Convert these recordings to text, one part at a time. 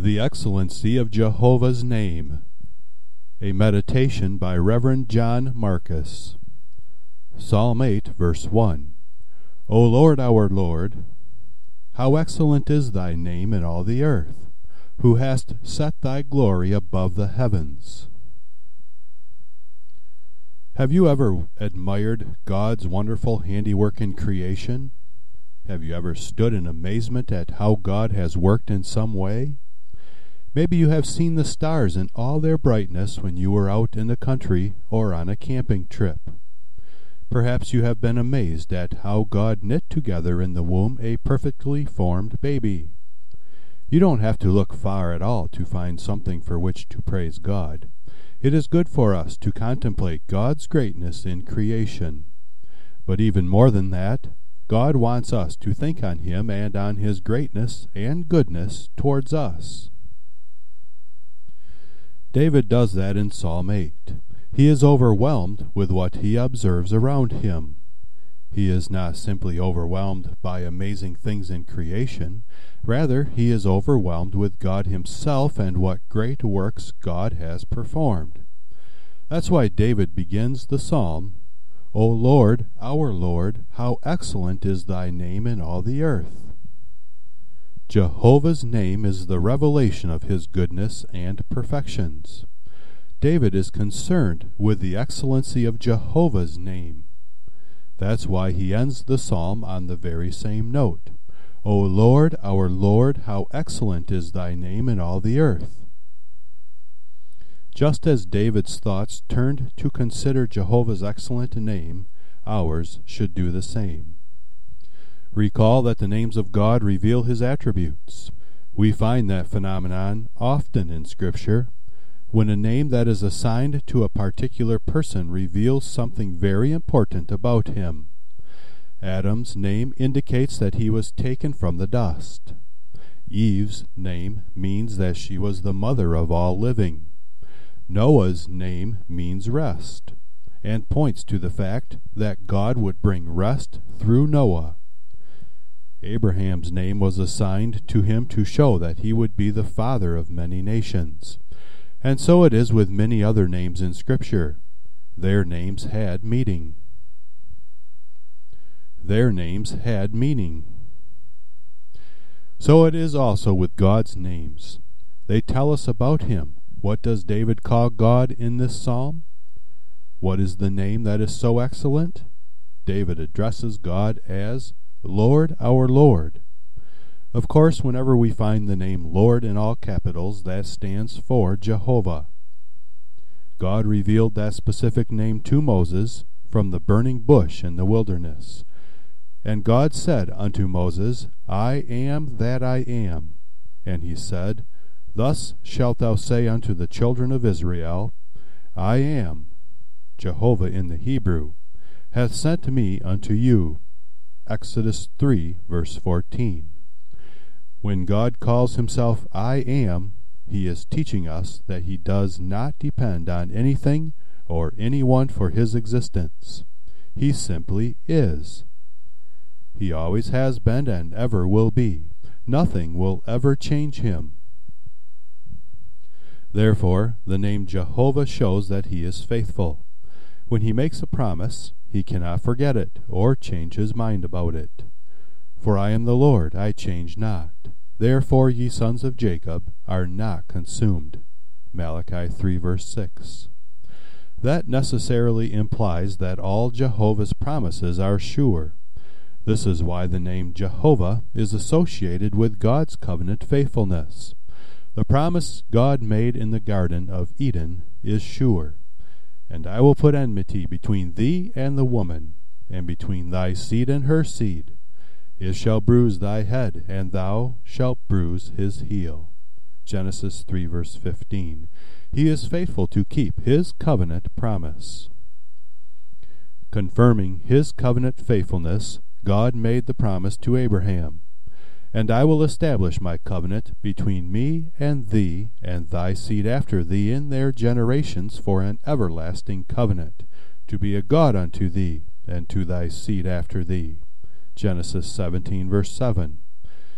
The Excellency of Jehovah's Name. A meditation by Reverend John Marcus. Psalm 8, verse 1. O Lord, our Lord, how excellent is thy name in all the earth, who hast set thy glory above the heavens. Have you ever admired God's wonderful handiwork in creation? Have you ever stood in amazement at how God has worked in some way? Maybe you have seen the stars in all their brightness when you were out in the country or on a camping trip. Perhaps you have been amazed at how God knit together in the womb a perfectly formed baby. You don't have to look far at all to find something for which to praise God. It is good for us to contemplate God's greatness in creation. But even more than that, God wants us to think on Him and on His greatness and goodness towards us. David does that in Psalm 8. He is overwhelmed with what he observes around him. He is not simply overwhelmed by amazing things in creation. Rather, he is overwhelmed with God Himself and what great works God has performed. That's why David begins the psalm, O Lord, our Lord, how excellent is thy name in all the earth. Jehovah's name is the revelation of His goodness and perfections. David is concerned with the excellency of Jehovah's name. That's why he ends the psalm on the very same note. O Lord, our Lord, how excellent is thy name in all the earth. Just as David's thoughts turned to consider Jehovah's excellent name, ours should do the same. Recall that the names of God reveal His attributes. We find that phenomenon often in Scripture. When a name that is assigned to a particular person reveals something very important about him. Adam's name indicates that he was taken from the dust. Eve's name means that she was the mother of all living. Noah's name means rest, and points to the fact that God would bring rest through Noah. Abraham's name was assigned to him to show that he would be the father of many nations. And so it is with many other names in Scripture. Their names had meaning. Their names had meaning. So it is also with God's names. They tell us about Him. What does David call God in this psalm? What is the name that is so excellent? David addresses God as Lord, our Lord. Of course, whenever we find the name Lord in all capitals, that stands for Jehovah. God revealed that specific name to Moses from the burning bush in the wilderness. And God said unto Moses, I am that I am. And He said, Thus shalt thou say unto the children of Israel, I am, Jehovah in the Hebrew, hath sent me unto you. Exodus 3, verse 14. When God calls Himself I am, He is teaching us that He does not depend on anything or anyone for His existence. He simply is. He always has been and ever will be. Nothing will ever change Him. Therefore, the name Jehovah shows that He is faithful. When He makes a promise, He cannot forget it or change His mind about it. For I am the Lord, I change not. Therefore ye sons of Jacob are not consumed. Malachi 3 verse 6. That necessarily implies that all Jehovah's promises are sure. This is why the name Jehovah is associated with God's covenant faithfulness. The promise God made in the Garden of Eden is sure. And I will put enmity between thee and the woman, and between thy seed and her seed. It shall bruise thy head, and thou shalt bruise his heel. Genesis 3 verse 15. He is faithful to keep His covenant promise. Confirming His covenant faithfulness, God made the promise to Abraham, And I will establish my covenant between me and thee and thy seed after thee in their generations for an everlasting covenant, to be a God unto thee, and to thy seed after thee. Genesis 17 verse 7.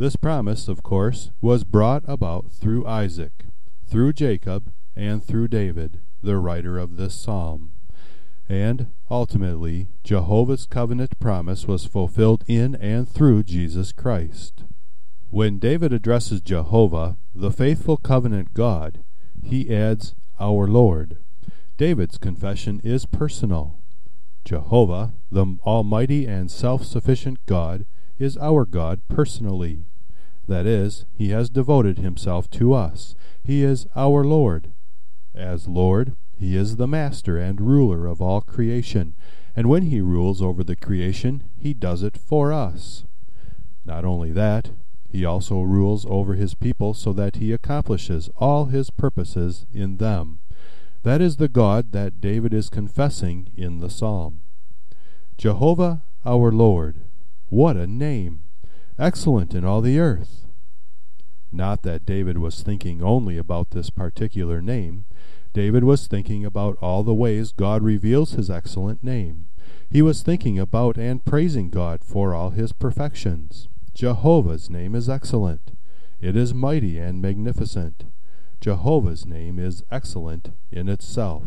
This promise, of course, was brought about through Isaac, through Jacob, and through David, the writer of this psalm. And, ultimately, Jehovah's covenant promise was fulfilled in and through Jesus Christ. When David addresses Jehovah, the faithful covenant God, he adds, "Our Lord." David's confession is personal. Jehovah, the almighty and self-sufficient God, is our God personally. That is, he has devoted himself to us. He is our Lord. As Lord, he is the master and ruler of all creation, and when he rules over the creation, he does it for us. Not only that, he also rules over his people so that he accomplishes all his purposes in them. That is the God that David is confessing in the psalm. Jehovah our Lord. What a name! Excellent in all the earth. Not that David was thinking only about this particular name. David was thinking about all the ways God reveals his excellent name. He was thinking about and praising God for all his perfections. Jehovah's name is excellent. It is mighty and magnificent. Jehovah's name is excellent in itself.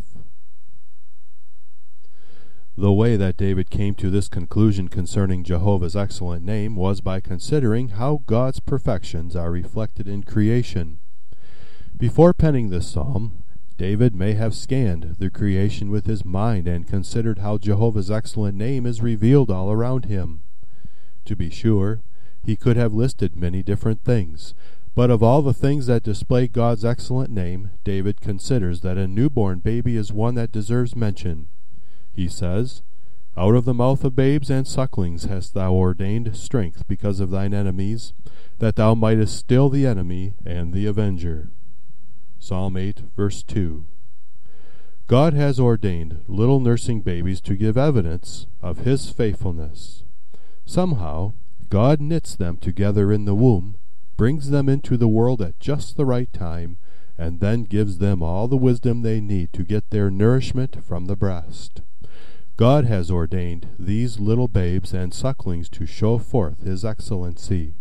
The way that David came to this conclusion concerning Jehovah's excellent name was by considering how God's perfections are reflected in creation. Before penning this psalm, David may have scanned the creation with his mind and considered how Jehovah's excellent name is revealed all around him. To be sure, he could have listed many different things, but of all the things that display God's excellent name, David considers that a newborn baby is one that deserves mention. He says, "Out of the mouth of babes and sucklings hast thou ordained strength because of thine enemies, that thou mightest still the enemy and the avenger." Psalm 8, verse 2. God has ordained little nursing babies to give evidence of his faithfulness. Somehow, God knits them together in the womb, brings them into the world at just the right time, and then gives them all the wisdom they need to get their nourishment from the breast. God has ordained these little babes and sucklings to show forth his excellency.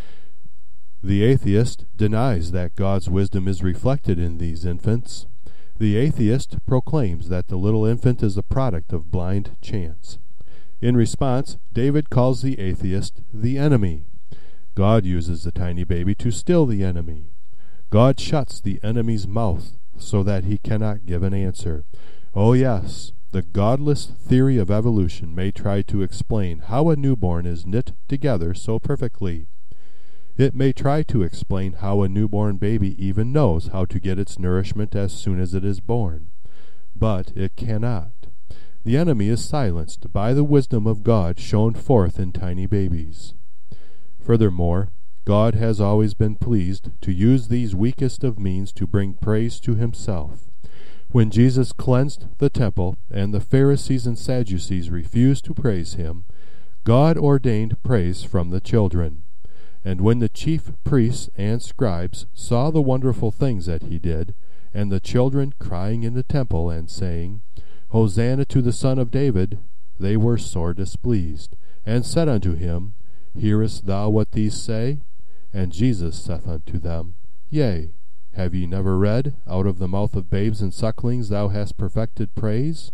The atheist denies that God's wisdom is reflected in these infants. The atheist proclaims that the little infant is a product of blind chance. In response, David calls the atheist the enemy. God uses the tiny baby to still the enemy. God shuts the enemy's mouth so that he cannot give an answer. Oh yes, the godless theory of evolution may try to explain how a newborn is knit together so perfectly. It may try to explain how a newborn baby even knows how to get its nourishment as soon as it is born. But it cannot. The enemy is silenced by the wisdom of God shown forth in tiny babies. Furthermore, God has always been pleased to use these weakest of means to bring praise to himself. When Jesus cleansed the temple and the Pharisees and Sadducees refused to praise him, God ordained praise from the children. And when the chief priests and scribes saw the wonderful things that he did, and the children crying in the temple and saying, "Hosanna to the Son of David," they were sore displeased, and said unto him, "Hearest thou what these say?" And Jesus saith unto them, "Yea, have ye never read, Out of the mouth of babes and sucklings thou hast perfected praise?"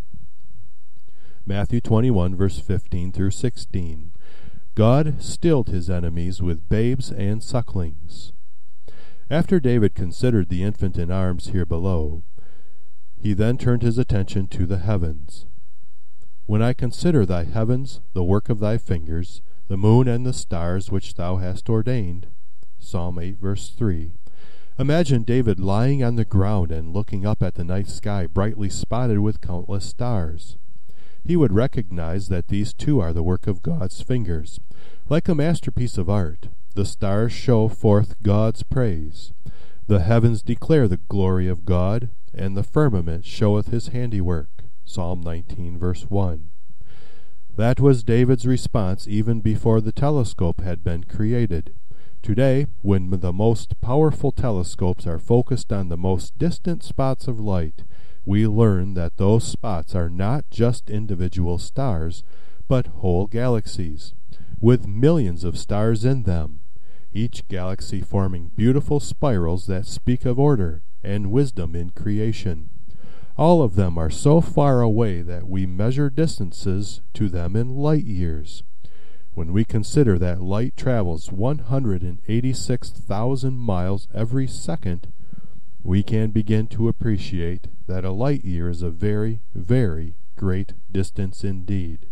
Matthew 21, verse 15 through 16. God stilled his enemies with babes and sucklings. After David considered the infant in arms here below, he then turned his attention to the heavens. "When I consider thy heavens, the work of thy fingers, the moon and the stars which thou hast ordained." Psalm 8, verse 3. Imagine David lying on the ground and looking up at the night sky brightly spotted with countless stars. He would recognize that these too are the work of God's fingers. Like a masterpiece of art, the stars show forth God's praise. The heavens declare the glory of God, and the firmament showeth his handiwork. Psalm 19, verse 1. That was David's response even before the telescope had been created. Today, when the most powerful telescopes are focused on the most distant spots of light, we learn that those spots are not just individual stars, but whole galaxies, with millions of stars in them. each galaxy forming beautiful spirals that speak of order and wisdom in creation. All of them are so far away that we measure distances to them in light years. When we consider that light travels 186,000 miles every second, we can begin to appreciate that a light year is a very, very great distance indeed.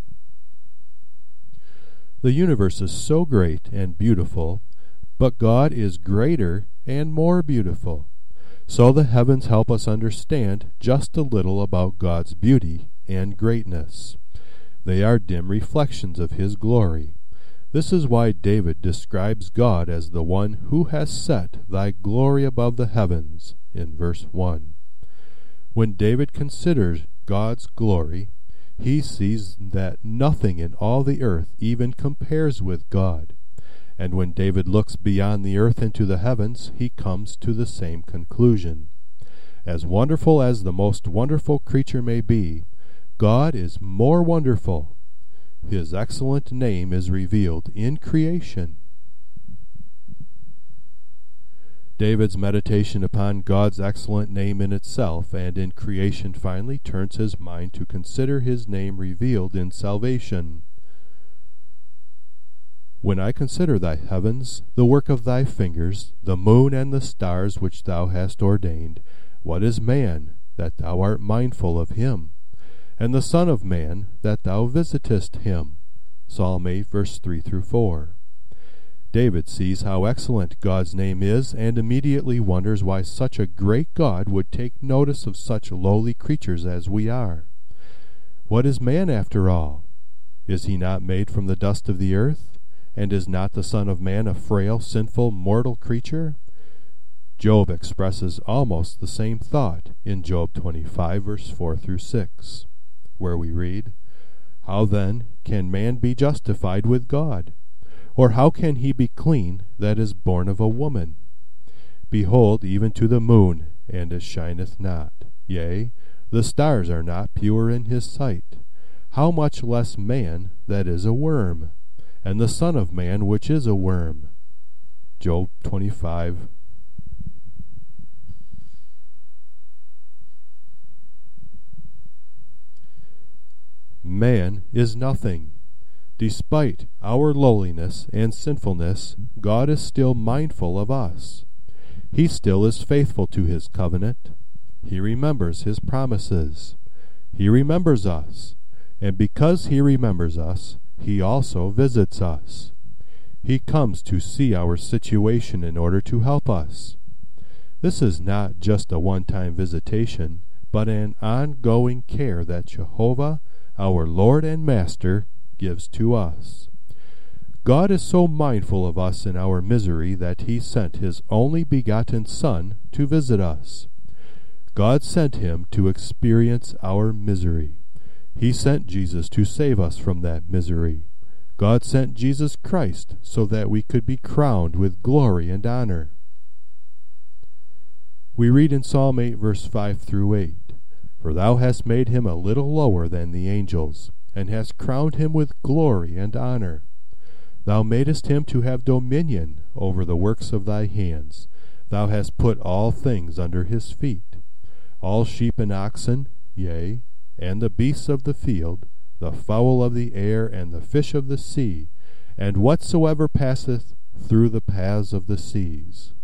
The universe is so great and beautiful, but God is greater and more beautiful. So the heavens help us understand just a little about God's beauty and greatness. They are dim reflections of His glory. This is why David describes God as the one who has set thy glory above the heavens in verse 1. When David considers God's glory, he sees that nothing in all the earth even compares with God. And when David looks beyond the earth into the heavens, he comes to the same conclusion. As wonderful as the most wonderful creature may be, God is more wonderful. His excellent name is revealed in creation. David's meditation upon God's excellent name in itself and in creation finally turns his mind to consider His name revealed in salvation. When I consider thy heavens, the work of thy fingers, the moon and the stars which thou hast ordained, what is man, that thou art mindful of him? And the Son of Man, that thou visitest him. Psalm 8, verse 3-4. David sees how excellent God's name is, and immediately wonders why such a great God would take notice of such lowly creatures as we are. What is man after all? Is he not made from the dust of the earth? And is not the Son of Man a frail, sinful, mortal creature? Job expresses almost the same thought in Job 25, verse 4-6, where we read, How then can man be justified with God? Or how can he be clean that is born of a woman? Behold, even to the moon, and it shineth not. Yea, the stars are not pure in his sight. How much less man that is a worm, and the Son of Man which is a worm? Job 25. Man is nothing. Despite our lowliness and sinfulness, God is still mindful of us. He still is faithful to His covenant. He remembers His promises. He remembers us, and because He remembers us, He also visits us. He comes to see our situation in order to help us. This is not just a one-time visitation, but an ongoing care that Jehovah, our Lord and Master, gives to us. God is so mindful of us in our misery that He sent His only begotten Son to visit us. God sent Him to experience our misery. He sent Jesus to save us from that misery. God sent Jesus Christ so that we could be crowned with glory and honor. We read in Psalm 8, verse 5-8, For thou hast made him a little lower than the angels, and hast crowned him with glory and honor. Thou madest him to have dominion over the works of thy hands. Thou hast put all things under his feet, all sheep and oxen, yea, and the beasts of the field, the fowl of the air, and the fish of the sea, and whatsoever passeth through the paths of the seas.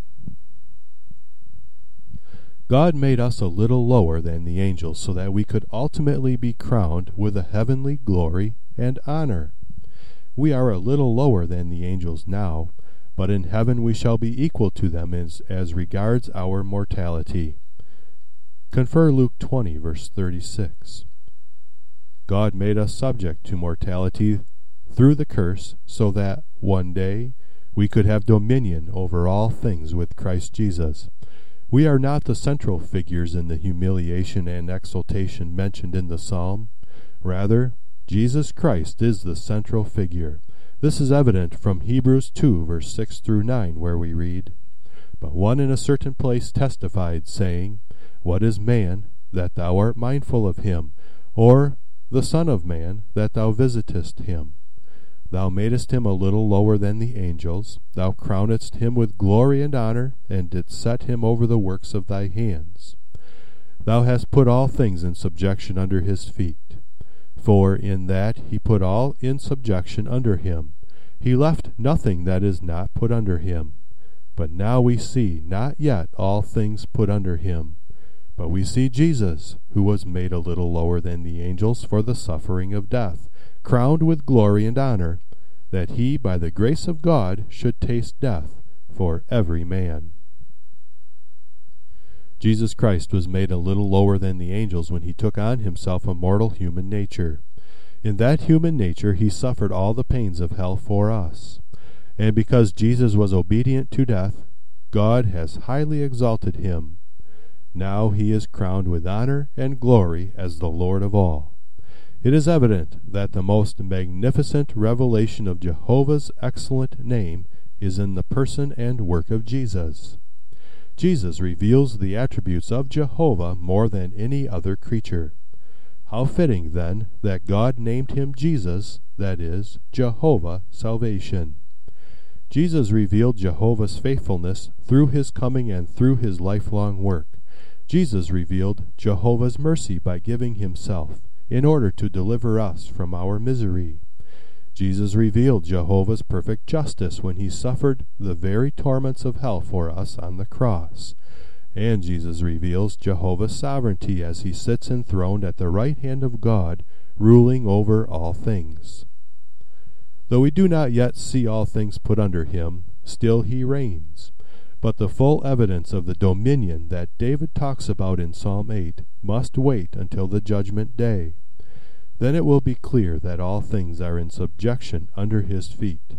God made us a little lower than the angels so that we could ultimately be crowned with a heavenly glory and honor. We are a little lower than the angels now, but in heaven we shall be equal to them as regards our mortality. Confer Luke 20, verse 36. God made us subject to mortality through the curse so that one day we could have dominion over all things with Christ Jesus. We are not the central figures in the humiliation and exaltation mentioned in the psalm. Rather, Jesus Christ is the central figure. This is evident from Hebrews 2, verse 6-9, where we read, But one in a certain place testified, saying, What is man, that thou art mindful of him? Or the Son of Man, that thou visitest him? Thou madest him a little lower than the angels. Thou crownedst him with glory and honor, and didst set him over the works of thy hands. Thou hast put all things in subjection under his feet. For in that he put all in subjection under him, he left nothing that is not put under him. But now we see not yet all things put under him. But we see Jesus, who was made a little lower than the angels for the suffering of death, crowned with glory and honor, that he by the grace of God should taste death for every man. Jesus Christ was made a little lower than the angels when he took on himself a mortal human nature. In that human nature he suffered all the pains of hell for us. And because Jesus was obedient to death, God has highly exalted him. Now he is crowned with honor and glory as the Lord of all. It is evident that the most magnificent revelation of Jehovah's excellent name is in the person and work of Jesus. Jesus reveals the attributes of Jehovah more than any other creature. How fitting, then, that God named him Jesus, that is, Jehovah Salvation. Jesus revealed Jehovah's faithfulness through his coming and through his lifelong work. Jesus revealed Jehovah's mercy by giving himself, in order to deliver us from our misery. Jesus revealed Jehovah's perfect justice when he suffered the very torments of hell for us on the cross. And Jesus reveals Jehovah's sovereignty as he sits enthroned at the right hand of God, ruling over all things. Though we do not yet see all things put under him, still he reigns. But the full evidence of the dominion that David talks about in Psalm 8 must wait until the judgment day. Then it will be clear that all things are in subjection under his feet.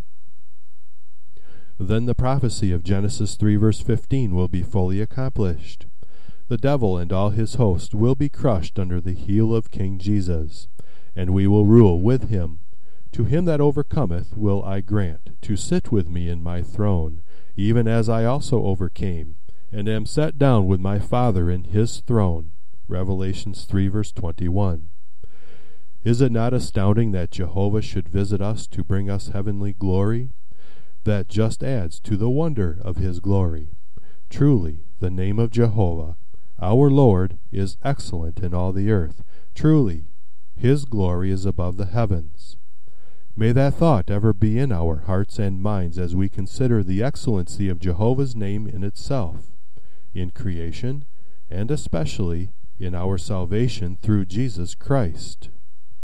Then the prophecy of Genesis 3 verse 15 will be fully accomplished. The devil and all his host will be crushed under the heel of King Jesus, and we will rule with him. To him that overcometh will I grant to sit with me in my throne, even as I also overcame, and am set down with my Father in his throne. Revelations 3 verse 21. Is it not astounding that Jehovah should visit us to bring us heavenly glory? That just adds to the wonder of his glory. Truly, the name of Jehovah, our Lord, is excellent in all the earth. Truly, his glory is above the heavens. May that thought ever be in our hearts and minds as we consider the excellency of Jehovah's name in itself, in creation, and especially in our salvation through Jesus Christ.